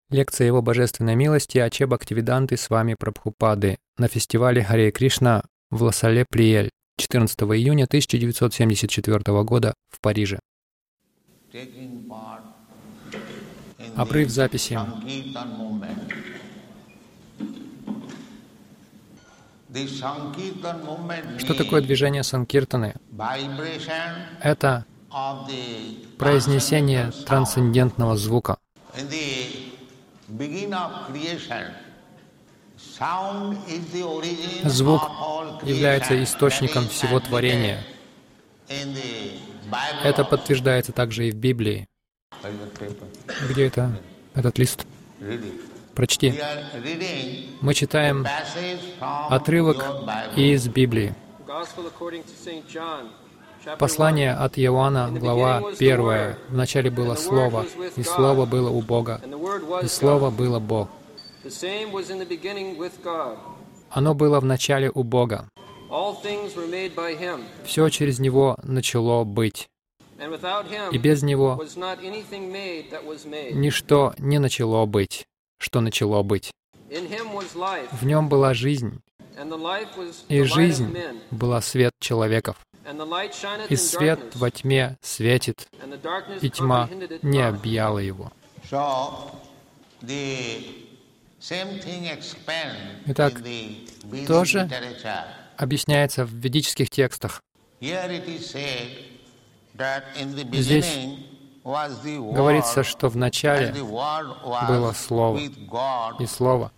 Лекция Его Божественной Милости Аче Бхактивиданты Свами Прабхупады на фестивале Харе Кришна в Ла-Сале-Плиэль 14 июня 1974 года в Париже. Обрыв записи. Что такое движение Санкиртаны? Это произнесение трансцендентного звука. Звук является источником всего творения. Это подтверждается также и в Библии. Где этот лист? Прочти. Мы читаем отрывок из Библии. Послание от Иоанна, глава 1. Вначале было Слово, и Слово было у Бога, и Слово было Бог. Оно было в начале у Бога. Все через Него начало быть. И без Него ничто не начало быть, что начало быть. В Нем была жизнь, и жизнь была свет человеков. И свет во тьме светит, и тьма не объяла его. Итак, тоже объясняется в ведических текстах. Здесь говорится, что в начале было Слово, и Слово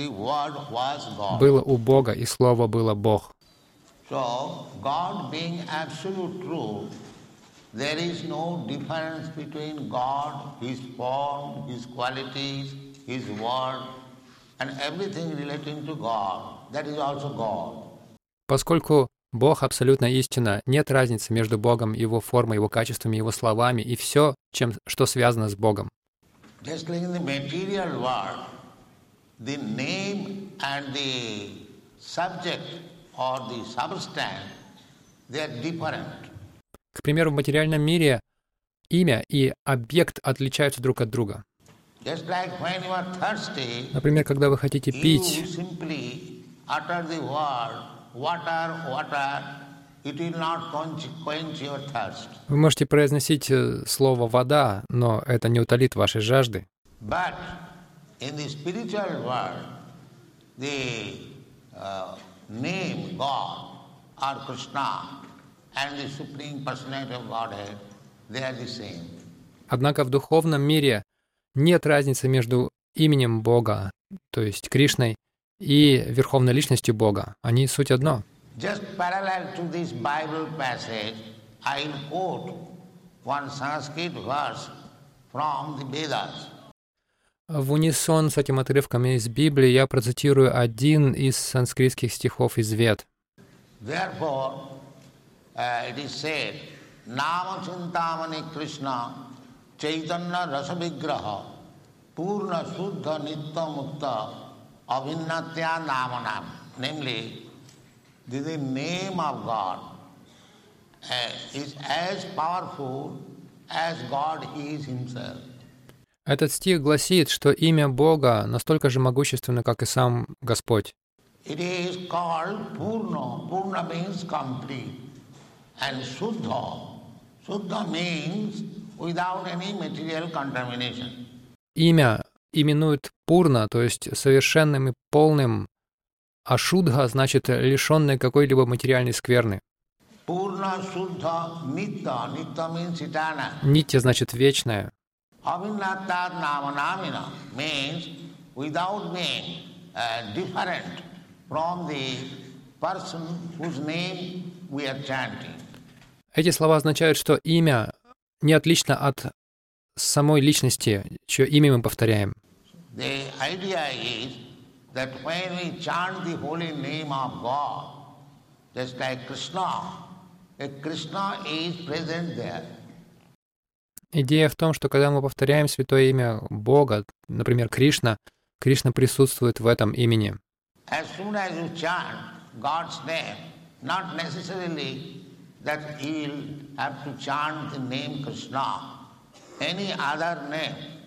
было у Бога, и Слово было Бог. So, God being absolute truth, there is no difference between God, His form, His qualities, His word, and everything relating to God. That is also God. Поскольку Бог абсолютная истина, нет разницы между Богом, Его формой, Его качествами, Его словами и все, что связано с Богом. Just like in the material world, the name and the subject or the substance, they are different. К примеру, в материальном мире имя и объект отличаются друг от друга. Just like when you are thirsty, например, когда вы хотите пить, you simply utter the word water, water, it will not quench your thirst. Вы можете произносить слово «вода», но это не утолит вашей жажды. But in the spiritual world, the name God or Krishna and the Supreme Personality of Godhead, they are the same. Однако в духовном мире нет разницы между именем Бога, то есть Кришной, и Верховной Личностью Бога. Они суть одно. Just parallel to this Bible passage, I will quote one Sanskrit verse from the Vedas. В унисон с этим отрывком из Библии я процитирую один из санскритских стихов из Вед. Therefore, it is said, Nama Chintamani Krishna Chaitanya Rasa Vigraha Purna Suddha Nitya Mukta Avinnatya Namanam. Namely, the name of God is as powerful as God is Himself. Этот стих гласит, что имя Бога настолько же могущественно, как и сам Господь. It is called Purna. Purna means complete. And Suddha. Suddha means without any material contamination. Имя именуют Пурна, то есть совершенным и полным, а Шудха значит лишенный какой-либо материальной скверны. Purna, Suddha, Nitya. Nitya means eternal. Нитья значит вечная. Avinnattat namanamina means without being different from the person whose name we are chanting. Эти слова означают, что имя не отлично от самой личности, чье имя мы повторяем. The idea is that when we chant the holy name of God, just like Krishna, Krishna is present there. Идея в том, что когда мы повторяем святое имя Бога, например, Кришна, Кришна присутствует в этом имени. As soon as you chant God's name, not necessarily that you will have to chant the name Krishna, any other name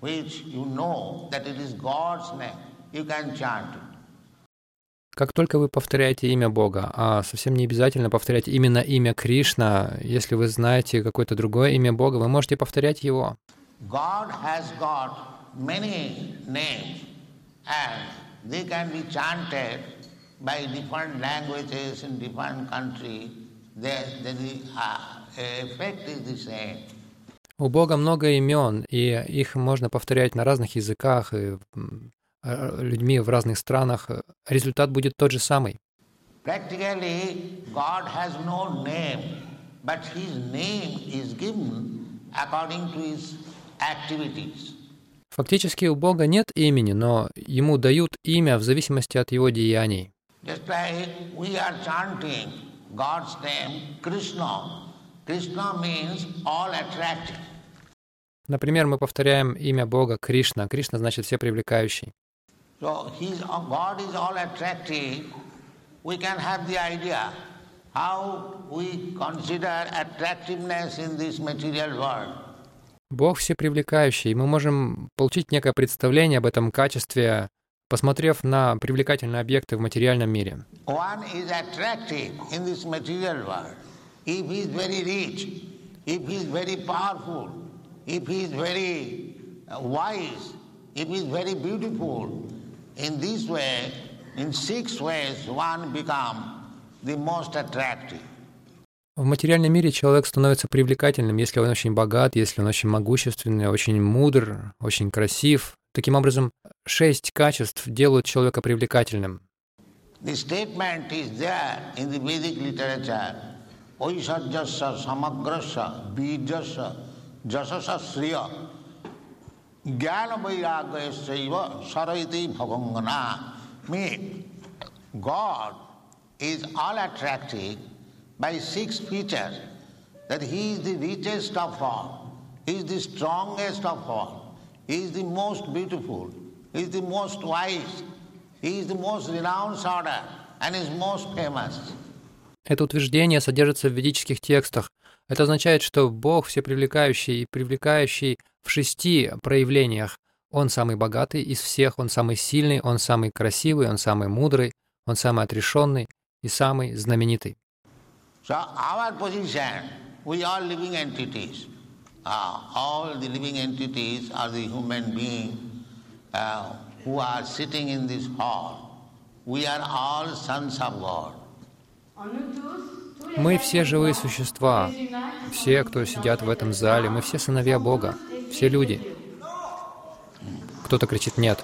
which you know that it is God's name, you can chant it. Как только вы повторяете имя Бога, а совсем не обязательно повторять именно имя Кришна, если вы знаете какое-то другое имя Бога, вы можете повторять его. God has got many names and they can be chanted by different languages in different countries. The effect is the same. У Бога много имен, и их можно повторять на разных языках и людьми в разных странах. Результат будет тот же самый. Practically, God has no name, but His name is given according to His activities. Фактически у Бога нет имени, но Ему дают имя в зависимости от Его деяний. Just like we are chanting God's name, Krishna. Krishna means all attractive. Например, мы повторяем имя Бога Кришна. Кришна значит все привлекающий. So God is all attractive. We can have the idea how we consider attractiveness in this material world. Бог всепривлекающий, и мы можем получить некое представление об этом качестве, посмотрев на привлекательные объекты в материальном мире. One is attractive in this material world. If he is very rich, if he is very powerful, if he is very wise, if he is very beautiful, in this way, in 6 ways, one become the most attractive. В материальном мире человек становится привлекательным, если он очень богат, если он очень могущественный, очень мудр, очень красив. Таким образом, 6 качеств делают человека привлекательным. The statement is there in the Vedic literature. Oisharjasya samagrasya bijasya jasasya sriya jnana vairagyasya saraiti bhavangana. Means God is all attractive by 6 features, that He is the richest of all, He is the strongest of all, He is the most beautiful, He is the most wise, He is the most renowned order and is most famous. Это утверждение содержится в ведических текстах. Это означает, что Бог всепривлекающий и привлекающий в 6 проявлениях. Он самый богатый из всех, Он самый сильный, Он самый красивый, Он самый мудрый, Он самый отрешенный и самый знаменитый. So our position, we are living entities. All the living entities are the human beings who are sitting in this hall. We are all sons of God. Мы все живые существа, все, кто сидят в этом зале, мы все сыновья Бога, все люди. Кто-то кричит «нет».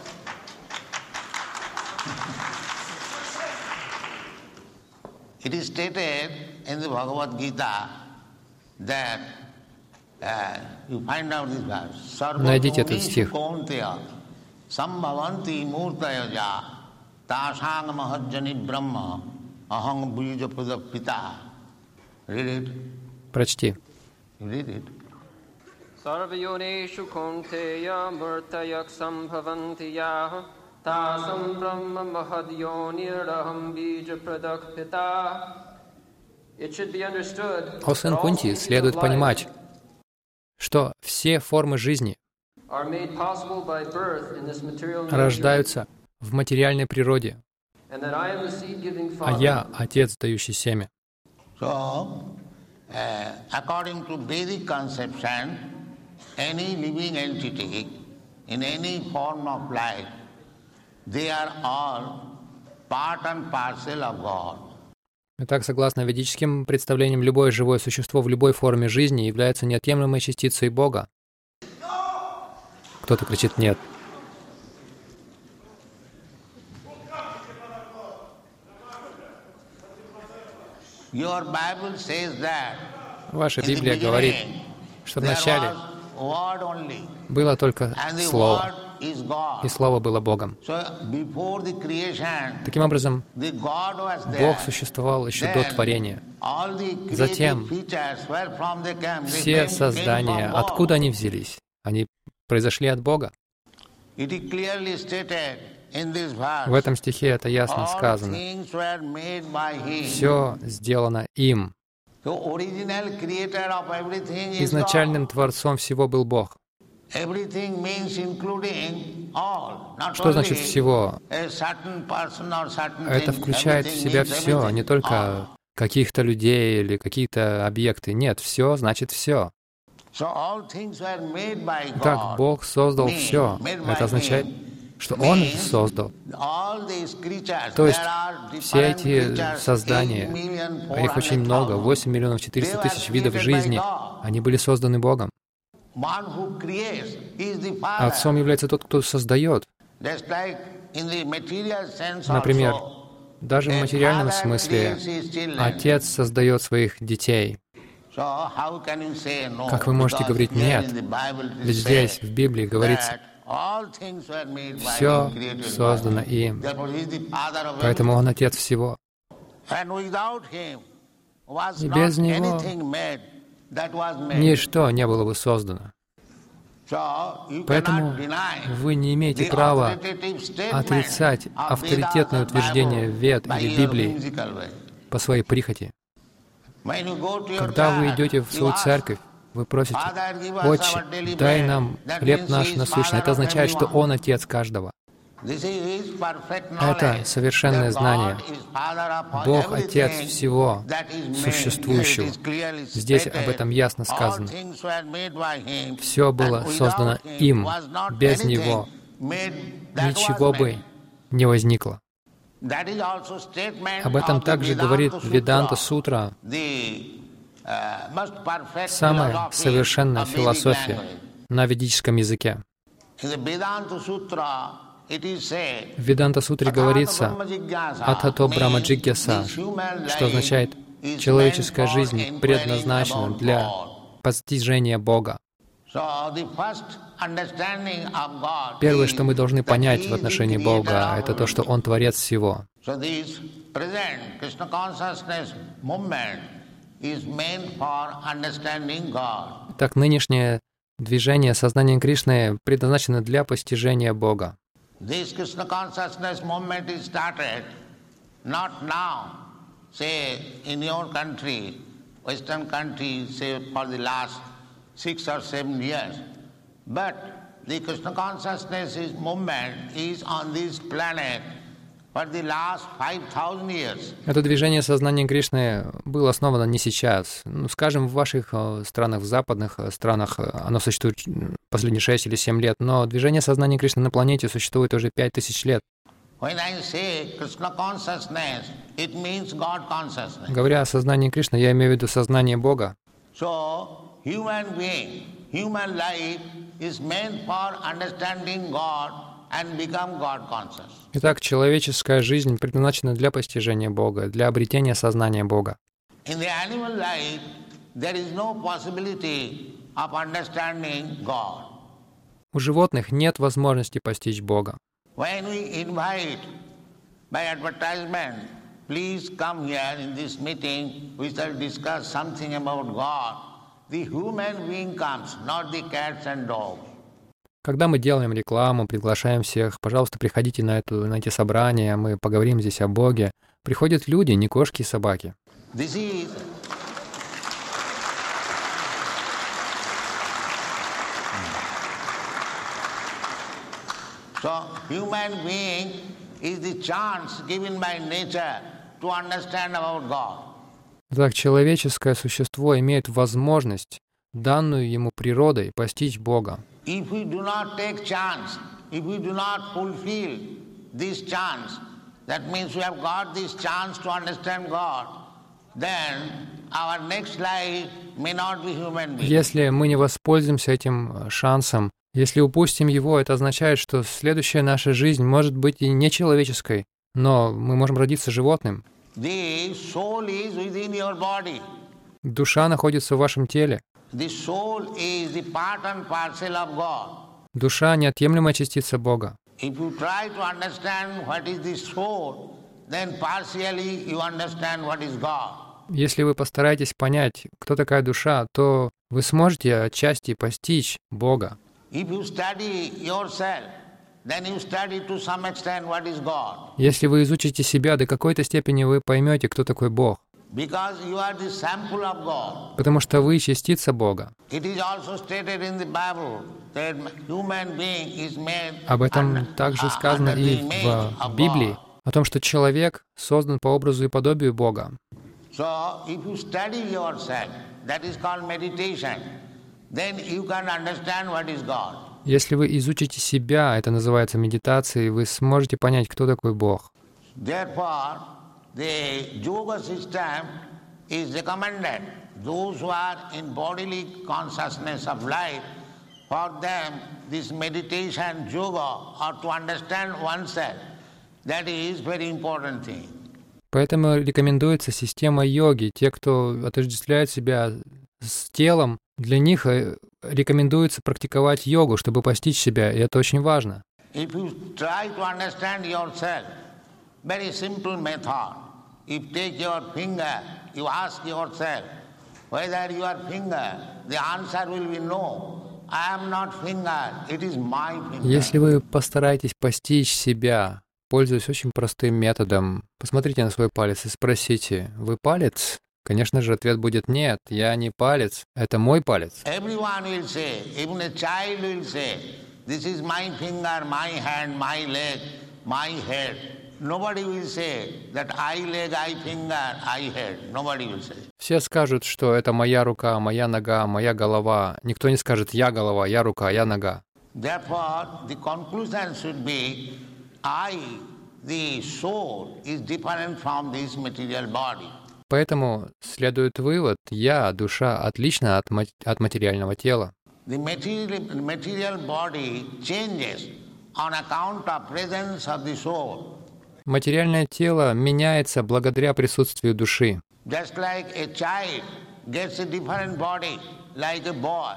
It is stated in the Bhagavad Gita that you find out this verse. Найдите этот стих. Sambhavanti murtayaja tasang mahajjani brahma aham bija pradapita. Read it. Прочти. Read it. Sarvayoneshu konteya murtayak sambhavanti yah tasam brahma mahadyoniraham bija pradapita. It should be understood. О сын Кунти, следует понимать, что все формы жизни рождаются в материальной природе, а я — Отец, дающий семя. So, according to Vedic conception, any living entity in any form of life, they are all part and parcel of God. Итак, согласно ведическим представлениям, любое живое существо в любой форме жизни является неотъемлемой частицей Бога. Кто-то кричит «нет». Ваша Библия говорит, что вначале было только Слово, и Слово было Богом. Таким образом, Бог существовал еще до творения. Затем все создания, откуда они взялись? Они произошли от Бога. В этом стихе это ясно сказано. Все сделано им. Изначальным Творцом всего был Бог. Что значит «всего»? Это включает в себя все, не только каких-то людей или какие-то объекты. Нет, все значит все. Так Бог создал все. Это означает, что Он создал. То есть все эти создания, а их очень много, 8 миллионов 400 тысяч видов жизни, они были созданы Богом. Отцом является тот, кто создает. Например, даже в материальном смысле Отец создает своих детей. Как вы можете говорить «нет»? Ведь здесь, в Библии, говорится, все создано им. Поэтому Он Отец всего. И без Него ничто не было бы создано. Поэтому вы не имеете права отрицать авторитетное утверждение Вед или Библии по своей прихоти. Когда вы идете в свою церковь, вы просите: «Отче, дай нам хлеб наш насущный». Это означает, что Он Отец каждого. Это совершенное знание. Бог — Отец всего существующего. Здесь об этом ясно сказано. Все было создано им. Без Него ничего бы не возникло. Об этом также говорит Веданта Сутра, самая совершенная философия на ведическом языке. В Веданта Сутре говорится «Атхато Брахма Джигьяса», что означает «человеческая жизнь предназначена для постижения Бога». Первое, что мы должны понять в отношении Бога, это то, что Он Творец всего. Так, нынешнее движение сознания Кришны предназначено для постижения Бога. This Krishna consciousness movement is started not now, say in your country, Western country, say for the last 6 or 7 years, but the Krishna consciousness movement is on this planet for the last 5,000 years. Это движение сознания Кришны было основано не сейчас. Скажем, в ваших странах, в западных странах, оно существует последние 6 или 7 лет, но движение сознания Кришны на планете существует уже 5000 лет. Говоря о сознании Кришны, я имею в виду сознание Бога. Итак, человеческая жизнь предназначена для постижения Бога, для обретения сознания Бога. У животных нет возможности постичь Бога. Когда мы делаем рекламу, приглашаем всех, пожалуйста, приходите на эти собрания, мы поговорим здесь о Боге. Приходят люди, не кошки и собаки. Так, человеческое существо имеет возможность, данную ему природой, постичь Бога. Если мы не воспользуемся этим шансом, если упустим его, это означает, что следующая наша жизнь может быть и не человеческой, но мы можем родиться животным. Душа находится в вашем теле. Душа — неотъемлемая частица Бога. Если вы постараетесь понять, кто такая душа, то вы сможете отчасти постичь Бога. Если вы изучите себя, до какой-то степени вы поймете, кто такой Бог. Because you are the sample of God. Потому что вы частица Бога. It is also stated in the Bible that human being is made Об этом также сказано и в Библии, о том, что человек создан по образу и подобию Бога. So, if you study yourself, that is called meditation, then you can understand what is God. Если вы изучите себя, это называется медитацией, вы сможете понять, кто такой Бог. Therefore, the yoga system is recommended. Those who are in bodily consciousness of life, for them this meditation, yoga, or to understand oneself, that is very important thing. Поэтому рекомендуется система йоги. Те, кто отождествляет себя с телом, для них рекомендуется практиковать йогу, чтобы постичь себя, и это очень важно. If you try to understand yourself, very simple method. If you take your finger, you ask yourself whether you are finger, the answer will be no. I am not finger, it is my finger. Если вы постараетесь постичь себя, пользуясь очень простым методом, посмотрите на свой палец и спросите: «Вы палец?» Конечно же, ответ будет: «Нет, я не палец, это мой палец». Everyone will say, even a child will say, this is my finger, my hand, my leg, my head. Nobody will say that I leg, I finger, I head. Nobody will say. Все скажут, что это моя рука, моя нога, моя голова. Никто не скажет: «Я голова, я рука, я нога». Therefore, the conclusion should be, I, the soul, is different from this material body. Поэтому следует вывод: я, душа, отлична от материального тела. The material body changes on account of presence of the soul. Материальное тело меняется благодаря присутствию души. Just like a child gets a different body like a boy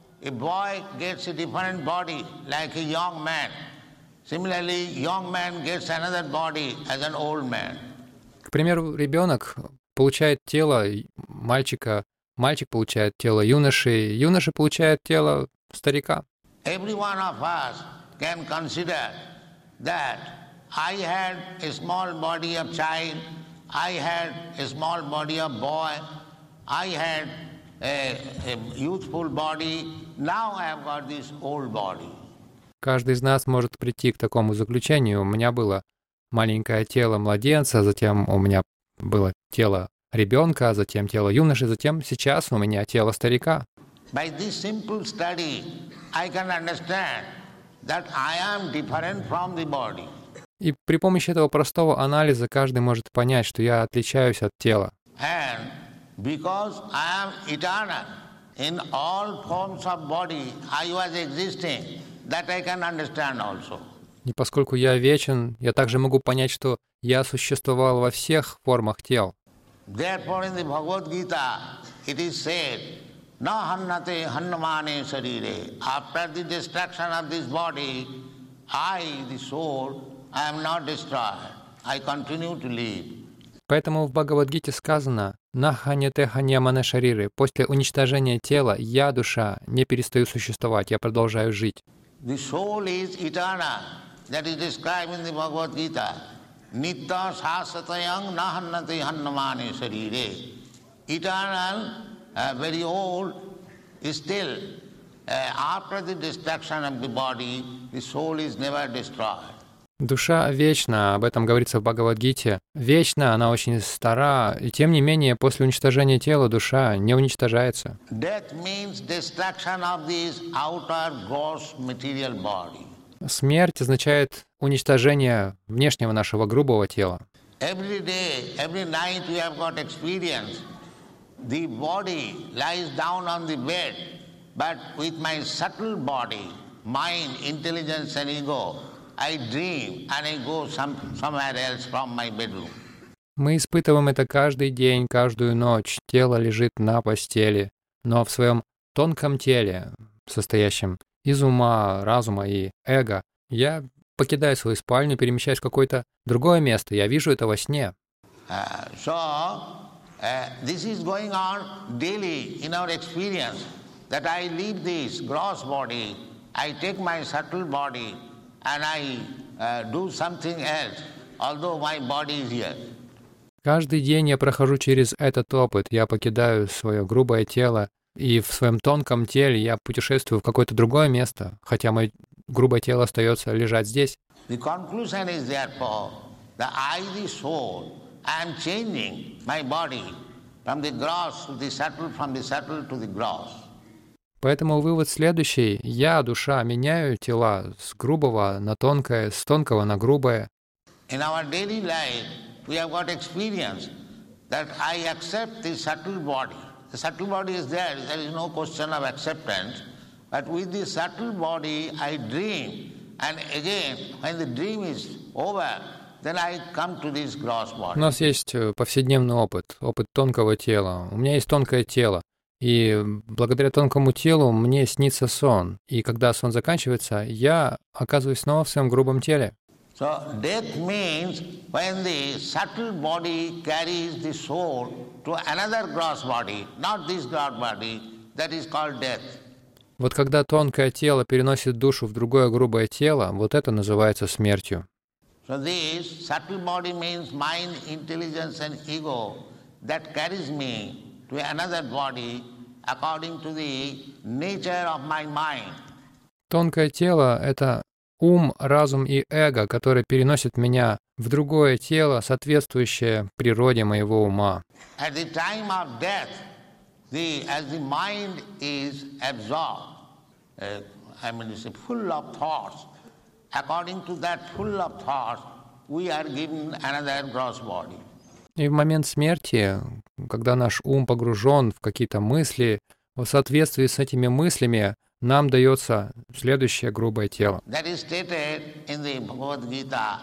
gets a different body like a young man. Similarly, young man gets another body as an old man. К примеру, ребенок получает тело мальчика, мальчик получает тело юноши, юноша получает тело старика. Every one of us can consider that I had a small body of child, I had a small body of boy, I had a youthful body, now I have got this old body. Каждый из нас может прийти к такому заключению. У меня было маленькое тело младенца, затем у меня было тело ребенка, затем тело юноши, затем сейчас у меня тело старика. By this simple study, I can understand that I am different from the body. И при помощи этого простого анализа каждый может понять, что я отличаюсь от тела. And because I am eternal, in all forms of body I was existing, that I can understand also. И поскольку я вечен, я также могу понять, что я существовал во всех формах тел. Therefore, in the Bhagavad Gita, it is said, "Na hannate hannamane sarire." After the destruction of this body, I, the soul, I am not destroyed. I continue to live. Поэтому в Бхагавад-гите сказано: «На ханьяте ханьямане шариры». После уничтожения тела я, душа, не перестаю существовать, я продолжаю жить. The soul is eternal. That is described in the Bhagavad Gita. Nitya sasatayang na hannate hannamane sarire. Eternal, very old, is still. After the destruction of the body, the soul is never destroyed. Душа вечна, об этом говорится в Бхагавад-гите. Вечна, она очень стара, и тем не менее, после уничтожения тела душа не уничтожается. Death means destruction of this outer gross material body. Смерть означает уничтожение внешнего нашего грубого тела. Every day, every night we have got experience. The body lies down on the bed, but with my subtle body, mind, intelligence and ego, I dream and I go somewhere else from my bedroom. Мы испытываем это каждый день, каждую ночь. Тело лежит на постели, но в своем тонком теле, состоящем из ума, разума и эго, я покидаю свою спальню, перемещаюсь в какое-то другое место. Я вижу это во сне. This is going on daily in our experience, that I leave this gross body, I take my subtle body, and I do something else, although my body is here. Каждый день я прохожу через этот опыт. Я покидаю свое грубое тело, и в своем тонком теле я путешествую в какое-то другое место, хотя мое грубое тело остается лежать здесь. The conclusion is therefore, the I, the soul, I am changing my body from the gross to the subtle, from the subtle to the gross. Поэтому вывод следующий. Я, душа, меняю тела с грубого на тонкое, с тонкого на грубое. In our daily life, we have got experience that I accept the subtle body. The subtle body is there is no question of acceptance. But with the subtle body, I dream. And again, when the dream is over, then I come to this gross body. У нас есть повседневный опыт, опыт тонкого тела. У меня есть тонкое тело. И благодаря тонкому телу мне снится сон. И когда сон заканчивается, я оказываюсь снова в своем грубом теле. So death means when the subtle body carries the soul to another gross body, not this gross body, that is called death. Вот когда тонкое тело переносит душу в другое грубое тело, вот это называется смертью. So this subtle body means mind, intelligence and ego that carries me to another body according to the nature of my mind. Тонкое тело — это ум, разум и эго, которые переносят меня в другое тело, соответствующее природе моего ума. At the time of death, as the mind is absorbed, it's full of thoughts. According to that full of thoughts, we are given another gross body. И в момент смерти, когда наш ум погружен в какие-то мысли, в соответствии с этими мыслями нам дается следующее грубое тело. That is stated in the Bhagavad Gita.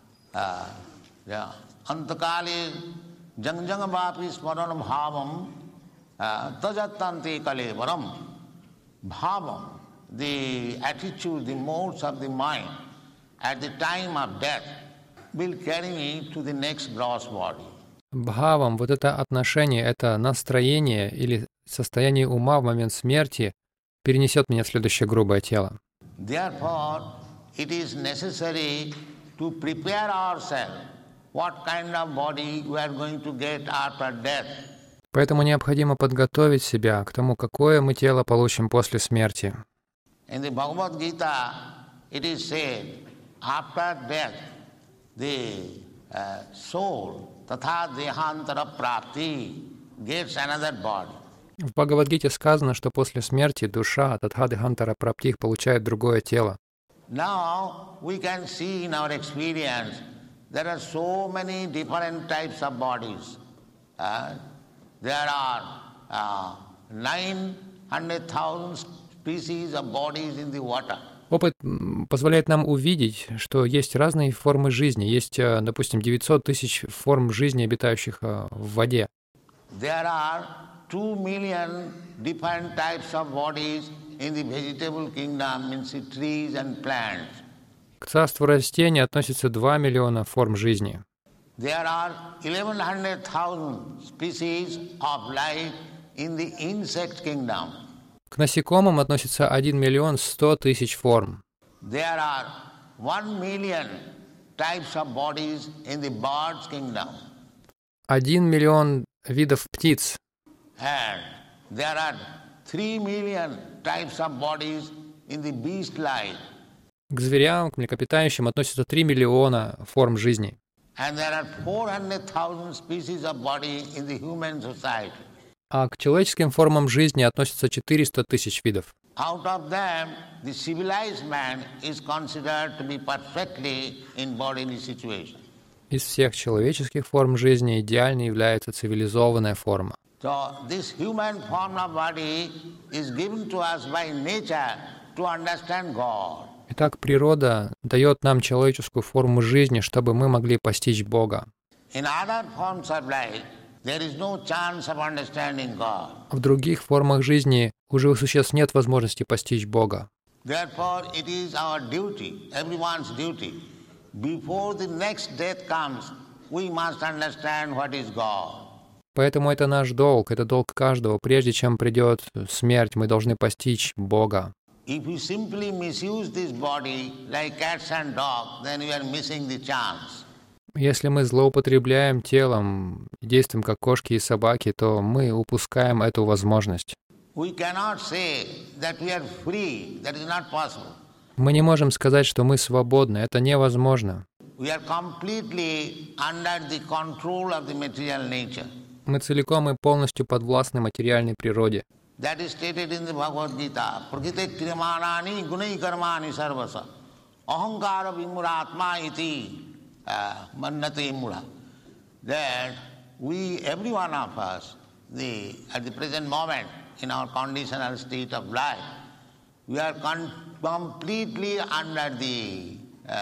Antakali jangjangavapi smaranam bhavam tajatanti kalevaram. Bhavam, the attitude, the modes of the mind at the time of death will carry me to the next gross body. Бхавам, вот это отношение, это настроение или состояние ума в момент смерти перенесет меня в следующее грубое тело. Therefore, it is necessary to prepare ourselves what kind of body we are going to get after death. Поэтому необходимо подготовить себя к тому, какое мы тело получим после смерти. In the Bhagavad Gita, it is said, after death, the soul, tatha dehantara prapti, gets another body. В Бхагавад-гите сказано, что после смерти душа Татха-дехантара Праптих получает другое тело. Now we can see in our experience there are so many different types of bodies. There are 900,000 species of bodies in the water. Опыт позволяет нам увидеть, что есть разные формы жизни. Есть, допустим, 900 тысяч форм жизни, обитающих в воде. There are 2 million different types of bodies in the vegetable kingdom, means trees and plants. К царству растений относятся 2 миллиона форм жизни. There are 1100,000 species of life in the insect kingdom. К насекомым относится 1 миллион 100 тысяч форм. There are 1 million types of bodies in the birds kingdom. 1 миллион видов птиц. And there are 3 million types of bodies in the beast life. К зверям, к млекопитающим относятся 3 миллиона форм жизни. And there are 400,000 species of body in the human society. А к человеческим формам жизни относятся 400 тысяч видов. Out of them, the civilized man is considered to be perfectly in bodily situation. Из всех человеческих форм жизни идеальной является цивилизованная форма. So this human form of body is given to us by nature to understand God. Итак, природа дает нам человеческую форму жизни, чтобы мы могли постичь Бога. In other forms of life, there is no chance of understanding God. В других формах жизни у живых существ нет возможности постичь Бога. Therefore, it is our duty, everyone's duty. Before the next death comes, we must understand what is God. Поэтому это наш долг, это долг каждого. Прежде чем придет смерть, мы должны постичь Бога. If you simply misuse this body like cats and dogs, then you are missing the chance. Если мы злоупотребляем телом, действуем как кошки и собаки, то мы упускаем эту возможность. We cannot say that we are free. That is not possible. Мы не можем сказать, что мы свободны. Это невозможно. We are completely under the control of the material nature. Мы целиком и полностью подвластны материальной природе. That is stated in the Bhagavad Gita. Prakite kriyamanani gunai karmani sarvasa. Ahankara vimuratma iti mannate mula. That we, every one of us, at the present moment, in our conditional state of life, we are completely under the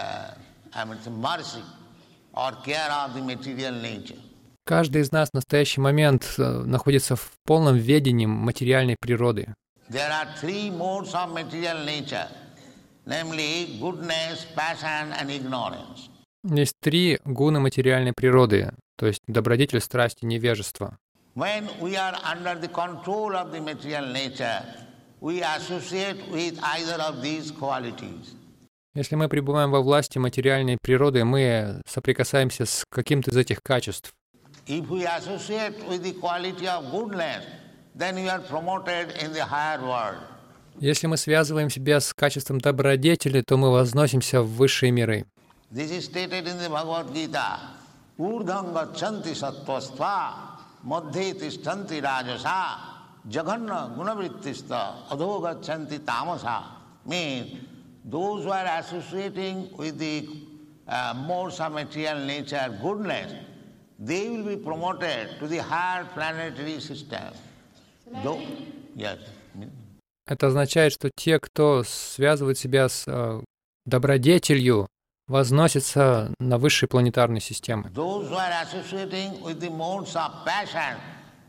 mercy or care of the material nature. Каждый из нас в настоящий момент находится в полном ведении материальной природы. There are three modes of material nature, namely goodness, passion and ignorance. Есть три гуны материальной природы, то есть добродетель, страсть и невежество. When we are under the control of the material nature, we associate with either of these qualities. Если мы пребываем во власти материальной природы, мы соприкасаемся с каким-то из этих качеств. If we associate with the quality of goodness, then we are promoted in the higher world. Если мы связываем себя с качеством добродетели, то мы возносимся в высшие миры. This is stated in the Bhagavad Gita. Urdham gachanti sattvastva madhye tishtanti rajasa jaganna gunavrittista adho gachanti tamasa. Means those who are associating with the modes of material nature, goodness, they will be promoted to the higher planetary system. Yes. Это означает, что те, кто связывает себя с добродетелью, возносятся на высшие планетарные системы. Those who are associating with the modes of passion,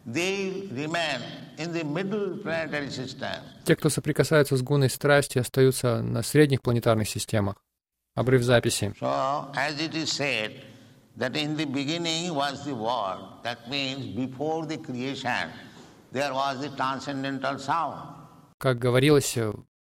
they remain in the middle planetary system. Те, кто соприкасаются с гуной страсти, остаются на средних планетарных системах. Обрыв записи. So, as it is said, that in the beginning was the word, that means before the creation, there was the transcendental sound. Как говорилось,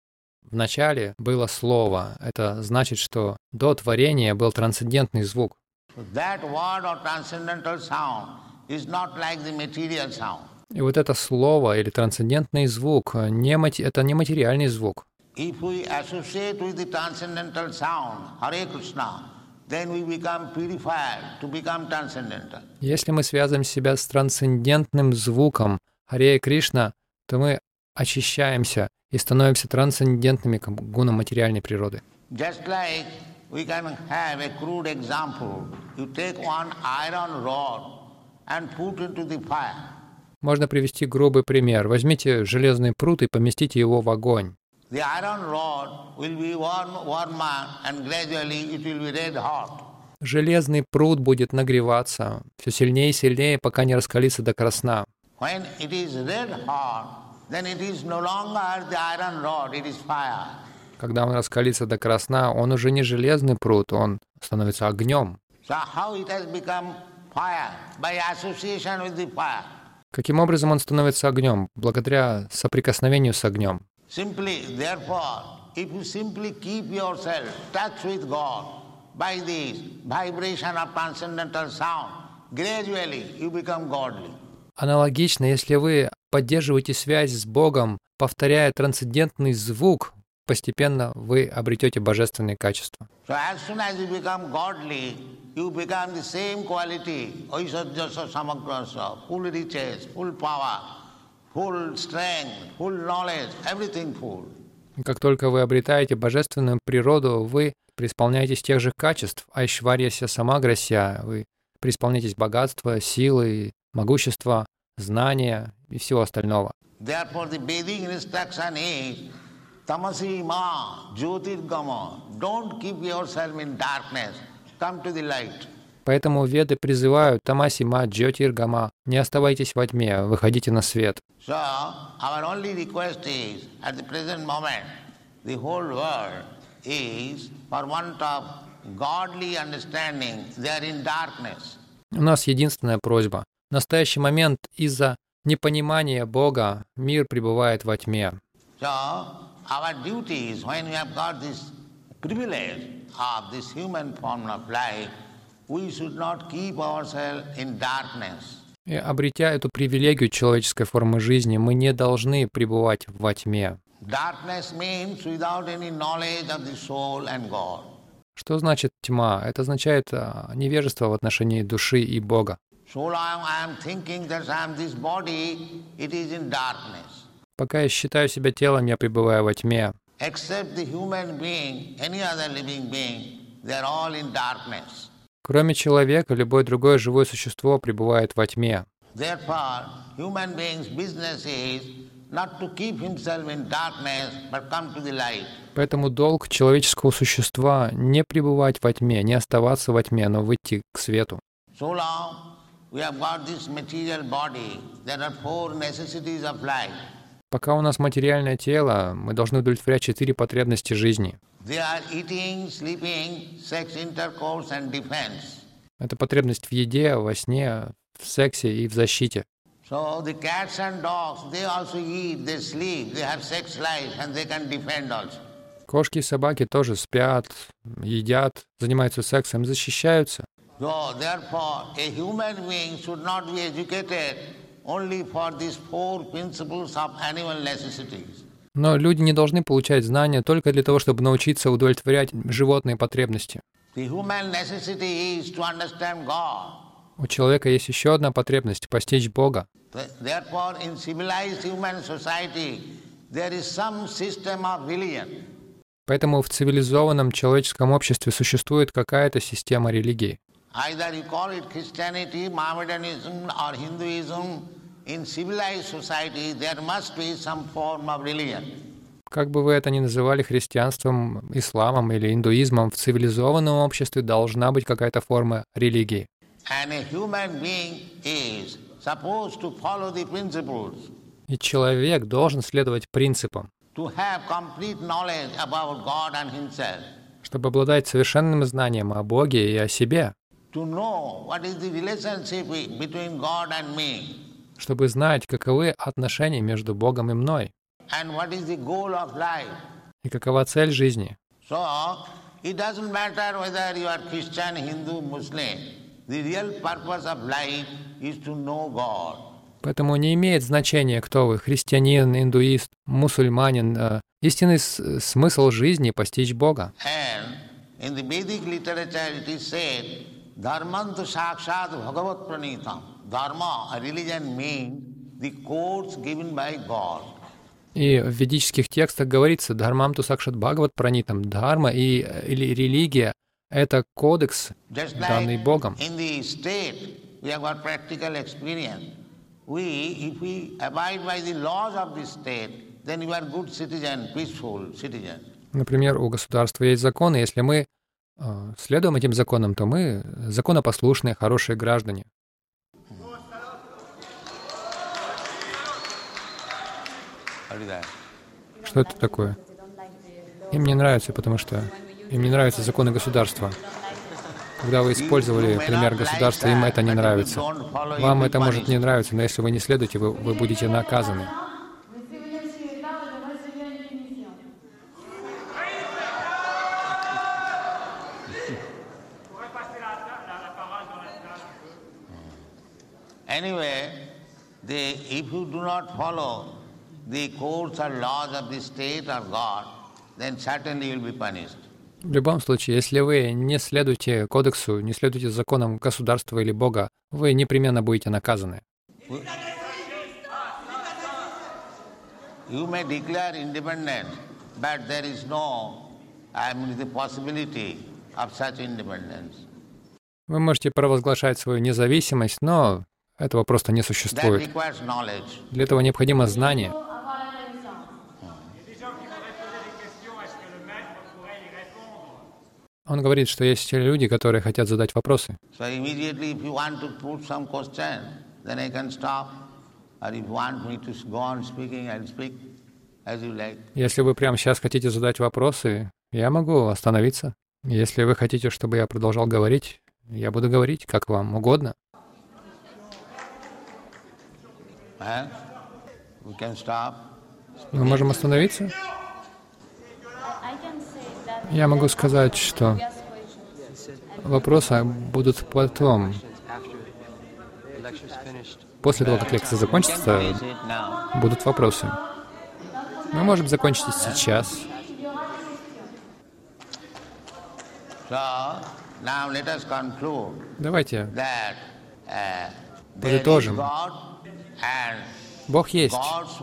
в начале было слово. Это значит, что до творения был трансцендентный звук. That word or transcendental sound is not like the material sound. И вот это слово или трансцендентный звук, это не материальный звук. If we associate with the transcendental sound, Hare Krishna, then we become purified to become transcendental. Если мы связываем себя с трансцендентным звуком Харе Кришна, то мы очищаемся и становимся трансцендентными к гунам материальной природы. Just like we can have a crude example. You take one iron rod and put into the fire. Можно привести грубый пример. Возьмите железный прут и поместите его в огонь. The iron rod will be warmer and gradually it will be red hot. Железный прут будет нагреваться все сильнее и сильнее, пока не раскалится до красна. When it is red hot, then it is no longer the iron rod, it is fire. Когда он раскалится до красна, он уже не железный прут, он становится огнем. So how it has become fire? By association with the fire. Каким образом он становится огнем? Благодаря соприкосновению с огнем. Simply, therefore, if you simply keep yourself in touch with God by this vibration of transcendental sound, gradually you become godly. Аналогично, если вы поддерживаете связь с Богом, повторяя трансцендентный звук, постепенно вы обретете божественные качества. So as soon as you become godly, you become the same quality, Aishwarjasa Samagrasa, full riches, full power, full strength, full knowledge, everything full. Как только вы обретаете божественную природу, вы преисполняетесь тех же качеств, Айшварьяся Самаграся, вы преисполняетесь богатства, силы, могущества, знания и всего остального. Therefore the Vedic instruction is tamasi ma jyotirgama. Don't keep yourself in darkness. Come to the light. Поэтому веды призывают тамаси ма джьотиргама. Не оставайтесь во тьме, выходите на свет. So our only request is, at the present moment, the whole world is, for want of godly understanding, they are in darkness. У нас единственная просьба. В настоящий момент из-за непонимания Бога мир пребывает во тьме. So our duty is, when we have got this privilege of this human form of life, we should not keep ourselves in darkness. И обретя эту привилегию человеческой формы жизни, мы не должны пребывать во тьме. Darkness means without any knowledge of the soul and God. Что значит тьма? Это означает невежество в отношении души и Бога. So long I am thinking that I am this body, it is in darkness. Пока я считаю себя телом, я пребываю во тьме. Except the human being, any other living being, they are all in darkness. Кроме человека, любое другое живое существо пребывает во тьме. Therefore, human being's business is not to keep himself in darkness, but come to the light. Поэтому долг человеческого существа не пребывать во тьме, не оставаться во тьме, но выйти к свету. So long we have got this material body, there are 4 necessities of life. Пока у нас материальное тело, мы должны удовлетворять 4 потребности жизни. They are eating, sleeping, sex intercourse and defense. Это потребность в еде, во сне, в сексе и в защите. So the cats and dogs, they also eat, they sleep, they have sex life and they can defend also. Кошки и собаки тоже спят, едят, занимаются сексом, защищаются. So therefore, a human being should not be educated only for these 4 principles of animal necessities. Но люди не должны получать знания только для того, чтобы научиться удовлетворять животные потребности. The human necessity is to understand God. У человека есть еще одна потребность — постичь Бога. Therefore, in civilized human society, there is some system of religion. Поэтому в цивилизованном человеческом обществе существует какая-то система религии. Either you call it Christianity, Mohammedanism or Hinduism, in civilized society there must be some form of religion. Как бы вы это ни называли христианством, исламом или индуизмом, в цивилизованном обществе должна быть какая-то форма религии. And a human being is supposed to follow the principles. И человек должен следовать принципам, To have complete knowledge about God and himself. чтобы обладать совершенным знанием о Боге и о себе, To know what is the relationship between God and me. чтобы знать, каковы отношения между Богом и мной, And what is the goal of life. и какова цель жизни. So, it doesn't matter whether you are Christian, Hindu, Muslim. The real purpose of life is to know God. Поэтому не имеет значения, кто вы — христианин, индуист, мусульманин. Истинный смысл жизни — постичь Бога. And in the Vedic literature it is said, Dharmantu sakshat bhagavat pranitam. Dharma, a religion, means the codes given by God. И в ведических текстах говорится «Дхармам ту сакшат бхагават пранитам». Дхарма или религия — это кодекс, данный Богом. In the state, we have got practical experience. If we abide by the laws of the state, then we are good citizen, peaceful citizen. Например, у государства есть законы. Если мы следуем этим законам, то мы законопослушные, хорошие граждане. Что это такое? Им не нравится, потому что им не нравятся законы государства. Когда вы использовали пример государства, им это не нравится. Вам это может не нравиться, но если вы не следуете, вы будете наказаны. Anyway, if you do not follow the codes or laws of the state or God, then certainly you will be punished. В любом случае, если вы не следуете кодексу, не следуете законам государства или Бога, вы непременно будете наказаны. You may declare independence, but there is no, the possibility of such independence. Вы можете провозглашать свою независимость, но этого просто не That существует. requires knowledge. Для этого необходимо знание. Он говорит, что есть люди, которые хотят задать вопросы. So immediately if you want to put some question, then I can stop. Or if you want me to go on speaking, I'll speak as you like. Если вы прямо сейчас хотите задать вопросы, я могу остановиться. Если вы хотите, чтобы я продолжал говорить, я буду говорить, как вам угодно. We can stop. Мы можем остановиться. Я могу сказать, что Вопросы будут потом. После того, как лекция закончится, будут вопросы. Мы можем закончить сейчас. Давайте подытожим. Бог есть.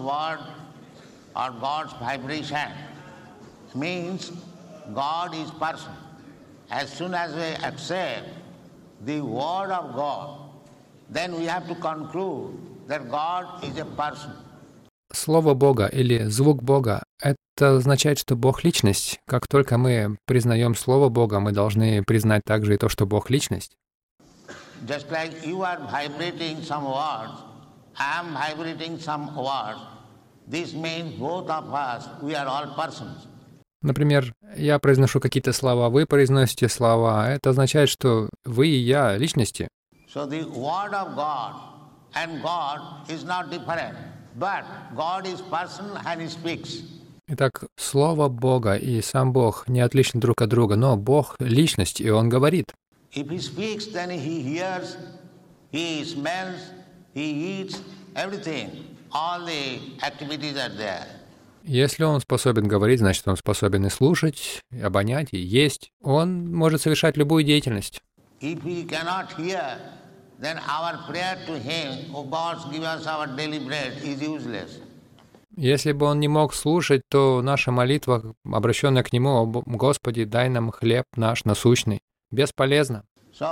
As soon as we accept the word of God, then we have to conclude that God is a person. Слово Бога или звук Бога — это означает, что Бог — личность. Как только мы признаем Слово Бога, мы должны признать также и то, что Бог — личность. Just like you are vibrating some words, I am vibrating some words. This means both of us, we are all persons. Например, я произношу какие-то слова, вы произносите слова. Это означает, что вы и я — личности. So the word of God and God is not different, but God is person and He speaks. Итак, Слово Бога и сам Бог не отличны друг от друга, но Бог — личность, и Он говорит. If He speaks, then He hears, He smells, He eats, everything. All the activities are there. Если Он способен говорить, значит, Он способен и слушать, и обонять, и есть. Он может совершать любую деятельность. If He cannot hear, then our prayer to Him, "Oh God, give us our daily bread," is useless. Если бы Он не мог слушать, то наша молитва, обращенная к Нему: «О Господи, дай нам хлеб наш насущный», бесполезна. So,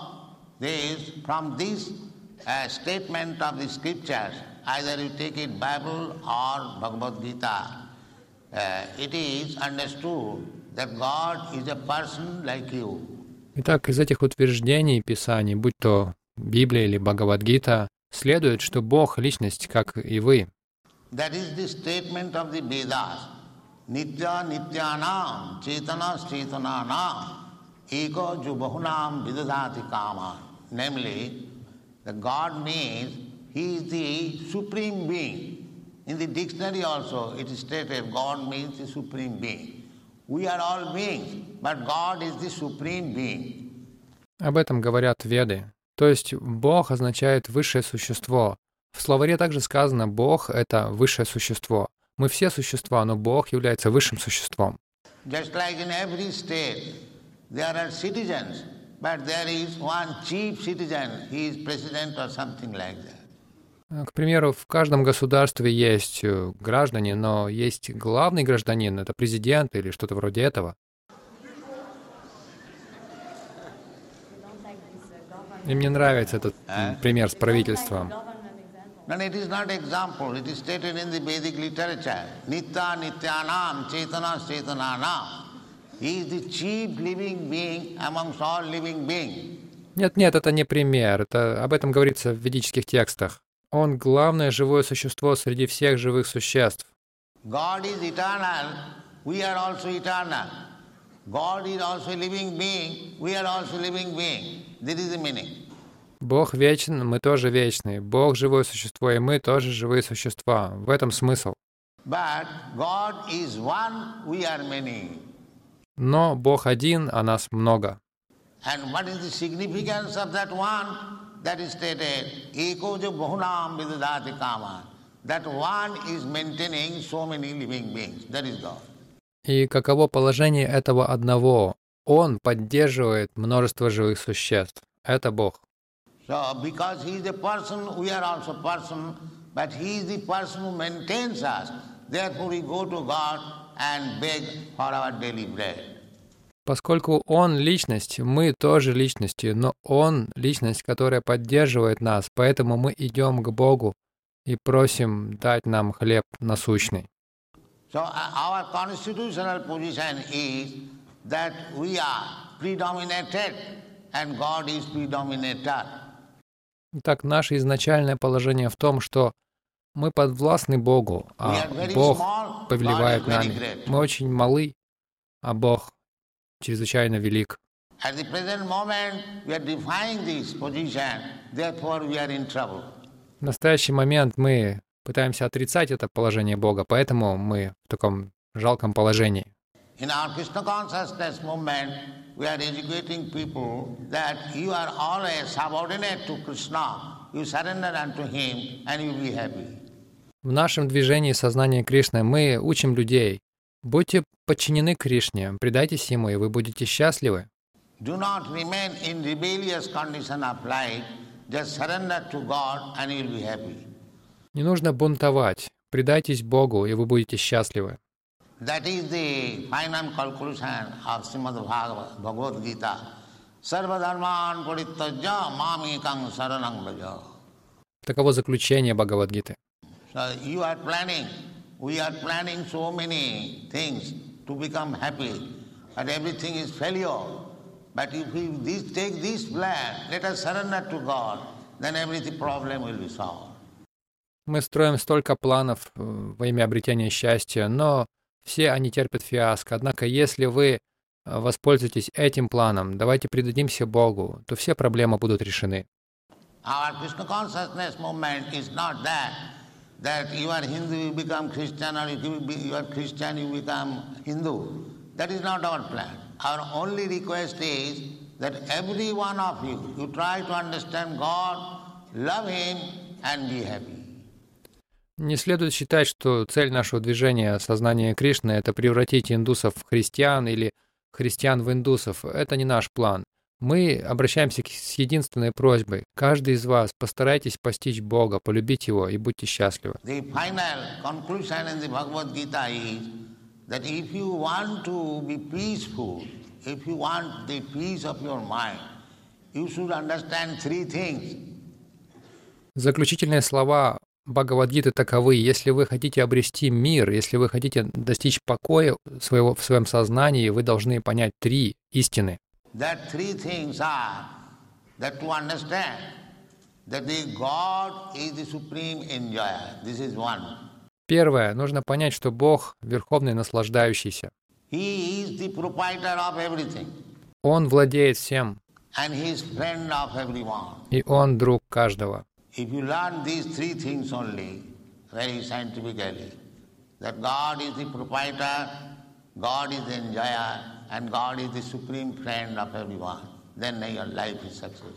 from this statement of the scriptures, either you take it Bible or Bhagavad Gita, it is understood that God is a person like you. Итак, из этих утверждений Писаний, будь то Библия или Бхагавад-гита, следует, что Бог — личность, как и вы. That is the statement of the Vedas. Nitya nityanam chetanas chetananam eko jubahunam vidadati kama. Namely, the God means He is the supreme being. In the dictionary also it is stated God means the supreme being. We are all beings, but God is the supreme being. Об этом говорят Веды. То есть Бог означает высшее существо. В словаре также сказано: Бог — это высшее существо. Мы все существа, но Бог является высшим существом. Just like in every state, there are citizens, but there is one chief citizen, he is president or something like that. К примеру, в каждом государстве есть граждане, но есть главный гражданин, это президент или что-то вроде этого. И мне нравится этот пример с правительством. No, it is not example. It is stated in the Vedic literature. Nitya nityanam chetanas chetananam. He is the chief living being amongst all living beings. Нет, это не пример. Об этом говорится в ведических текстах. Он — главное живое существо среди всех живых существ. God is eternal. We are also eternal. God is also a living being. We are also living being. This is the meaning. Бог вечен, мы тоже вечны. Бог — живое существо, и мы тоже живые существа. В этом смысл. But God is one, we are many. Но Бог один, а нас много. And what is the significance of that one? That is stated, eko jo bahunam vidadati kama. That one is maintaining so many living beings. That is God. И каково положение этого одного? Он поддерживает множество живых существ. Это Бог. So, because He is a person, we are also person, but He is the person who maintains us. Therefore, we go to God and beg for our daily bread. Поскольку Он — личность, мы тоже личности, но Он — личность, которая поддерживает нас, поэтому мы идем к Богу и просим дать нам хлеб насущный. So, our constitutional position is that we are predominated and God is predominator. Итак, наше изначальное положение в том, что мы подвластны Богу, а Бог повелевает нами. Мы очень малы, а Бог чрезвычайно велик. At the present moment, we are defying this position, therefore we are in trouble. В настоящий момент мы пытаемся отрицать это положение Бога, поэтому мы в таком жалком положении. In our Krishna consciousness movement, we are educating people that you are always subordinate to Krishna. You surrender unto Him and you will be happy. В нашем движении сознания Кришны мы учим людей: будьте подчинены Кришне, предайтесь Ему, и вы будете счастливы. Do not remain in rebellious condition of life. Just surrender to God and you will be happy. Не нужно бунтовать. Предайтесь Богу, и вы будете счастливы. That is the final conclusion of Srimad Bhagavad Gita. Sarva dharman parittajya mamekam saranam vraja. Таково заключение Бхагавад-гиты. So we are planning so many things to become happy, and everything is failure. But if we take this plan, let us surrender to God, then every problem will be solved. Мы строим столько планов во имя обретения счастья, но все они терпят фиаско. Однако, если вы воспользуетесь этим планом, давайте предадимся Богу, то все проблемы будут решены. Our Krishna consciousness movement is not that you are Hindu, you become Christian, or you are Christian, you become Hindu. That is not our plan. Our only request is that every one of you try to understand God, love Him, and be happy. Не следует считать, что цель нашего движения сознания Кришны — это превратить индусов в христиан или христиан в индусов. Это не наш план. Мы обращаемся с единственной просьбой. Каждый из вас постарайтесь постичь Бога, полюбить Его и будьте счастливы. The final conclusion in the Bhagavad Gita is that if you want to be peaceful, if you want the peace of your mind, you should understand three things. Заключительные слова Бхагавад-гиты таковы: если вы хотите обрести мир, если вы хотите достичь покоя в своем сознании, вы должны понять три истины. That three things are that to understand that the God is the supreme enjoyer. This is one. Первое, нужно понять, что Бог — верховный наслаждающийся. He is the proprietor of everything. Он владеет всем. And he is friend of everyone. И Он друг каждого. If you learn these three things only, very scientifically, that God is the proprietor, God is the enjoyer, and God is the supreme friend of everyone, then your life is successful.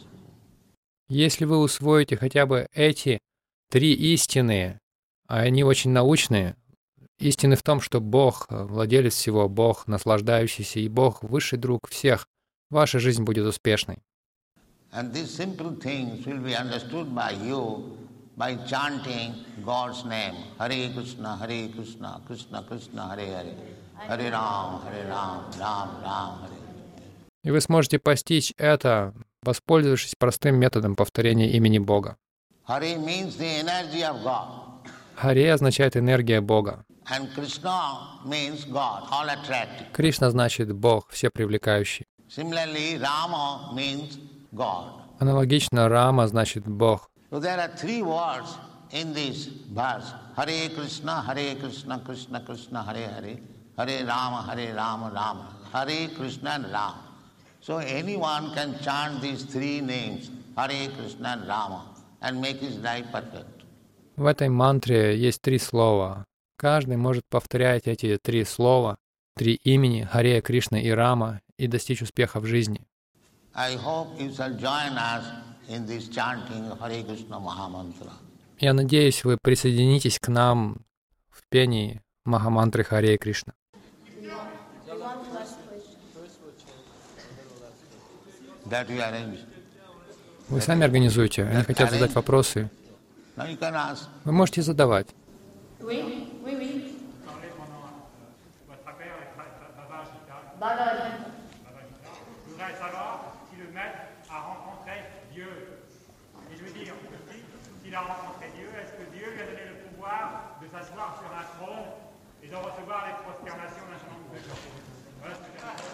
Если вы усвоите хотя бы эти три истины, а они очень научные, истины в том, что Бог — владелец всего, Бог — наслаждающийся, и Бог — высший друг всех, ваша жизнь будет успешной. And these simple things will be understood by you by chanting God's name. Hare Krishna, Krishna Krishna, Hare Hare. Hare Ram, Ram Ram, Hare. И вы сможете постичь это, воспользовавшись простым методом повторения имени Бога. Hare means the energy of God. Харе означает энергия Бога. And Krishna means God, all attractive. Кришна значит Бог, всепривлекающий. Similarly, Rama means God. Аналогично, Рама значит Бог. So there are three words in this verse. Hare Krishna, Krishna Krishna, Hare Hare. Hare Rama, Rama. Hare Krishna and Rama. So anyone can chant these three names, Hare Krishna and Rama, and make his life perfect. В этой мантре есть три слова. Каждый может повторять эти три слова, три имени, Харе, Кришна и Рама, и достичь успеха в жизни. I hope you shall join us in this chanting of Hare Krishna Mahamantra. Я надеюсь, вы присоединитесь к нам в пении Махамантры Харе Кришна. That we arrange. Вы сами организуете, они хотят задать вопросы. Now you can ask. Вы можете задавать. Oui. Je voudrais savoir si le maître a rencontré Dieu. Et je veux dire aussi, s'il a rencontré Dieu, est-ce que Dieu lui a donné le pouvoir de s'asseoir sur un trône et de recevoir les prosternations d'un certain nombre de gens? Voilà ce que j'ai dit.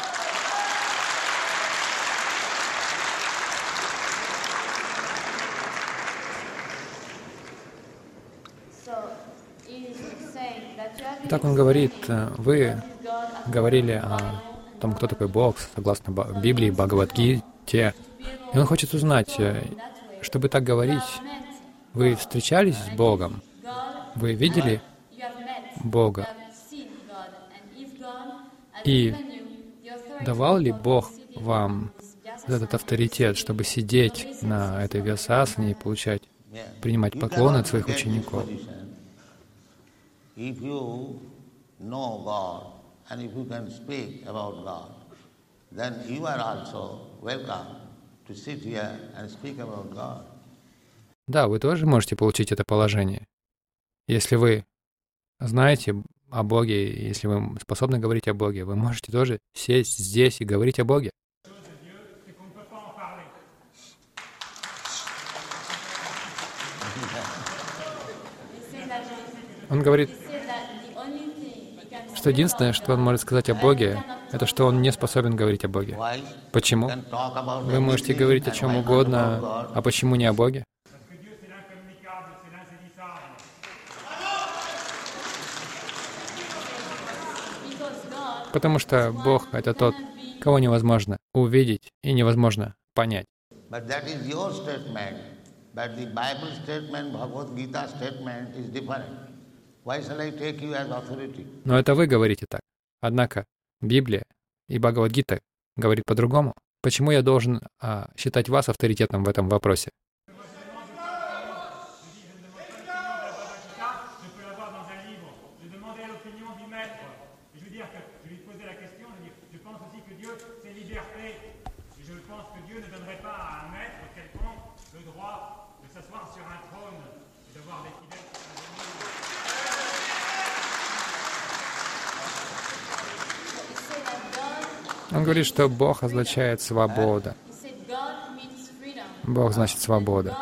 Итак, он говорит, вы говорили о том, кто такой Бог, согласно Библии, Бхагавад-гите. И он хочет узнать, чтобы так говорить, вы встречались с Богом? Вы видели Бога? И давал ли Бог вам этот авторитет, чтобы сидеть на этой вьясасане и принимать поклоны от своих учеников? Да, вы тоже можете получить это положение. Если вы знаете о Боге, если вы способны говорить о Боге, вы можете тоже сесть здесь и говорить о Боге. Он говорит, что единственное, что он может сказать о Боге, это что он не способен говорить о Боге. Почему? Вы можете говорить о чем угодно, а почему не о Боге? Потому что Бог — это тот, кого невозможно увидеть и невозможно понять. Но это вы говорите так. Однако Библия и Бхагавад-гита говорит по-другому. Почему я должен считать вас авторитетом в этом вопросе? Он говорит, что Бог означает свобода. Бог значит свобода.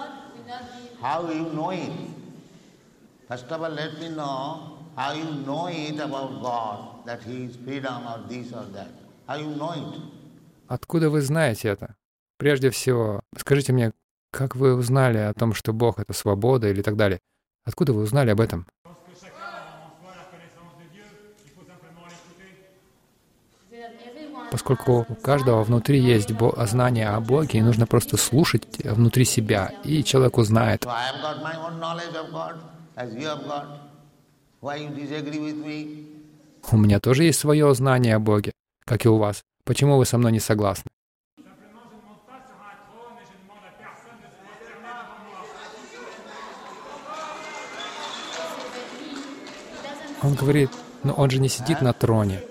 Откуда вы знаете это? Прежде всего, скажите мне, как вы узнали о том, что Бог — это свобода или так далее? Откуда вы узнали об этом? Поскольку у каждого внутри есть знание о Боге, и нужно просто слушать внутри себя, и человек узнает. У меня тоже есть свое знание о Боге, как и у вас. Почему вы со мной не согласны? Он говорит, но он же не сидит на троне.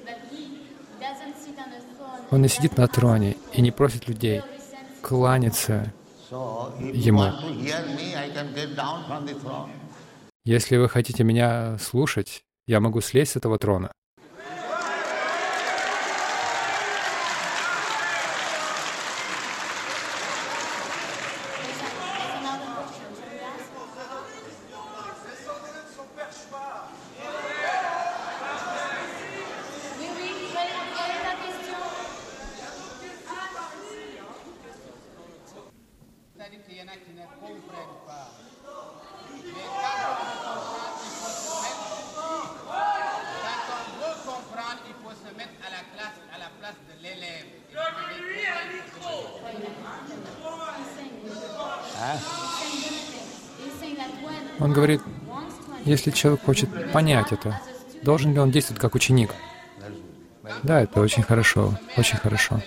Он не сидит на троне и не просит людей кланяться Ему. Если вы хотите меня слушать, я могу слезть с этого трона. Он говорит, если человек хочет понять это, должен ли он действовать как ученик? Да, это очень хорошо, очень хорошо.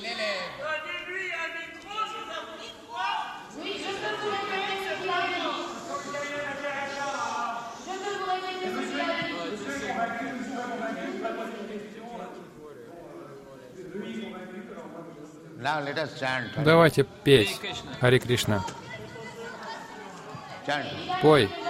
Давайте петь Харе Кришна. Пой.